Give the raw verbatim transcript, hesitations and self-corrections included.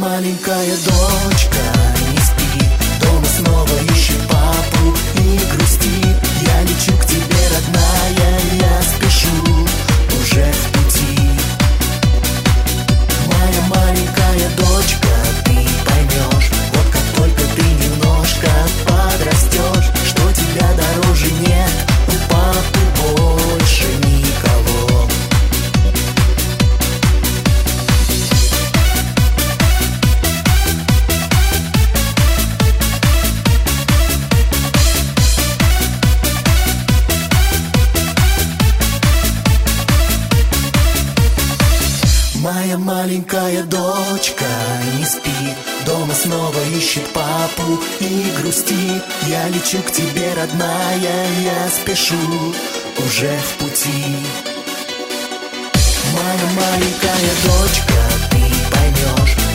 маленькая дочка не спит, дома снова ищет папу и грустит. Я лечу к тебе, родная, я спешу, уже в пути. Моя маленькая дочка, ты поймешь, вот как только ты немножко подрастешь, что тебя дороже нет, у папы больше никого. Моя маленькая дочка не спит, дома снова ищет папу и грустит. Я лечу к тебе, родная, я спешу, уже в пути. Моя маленькая дочка, ты поймешь,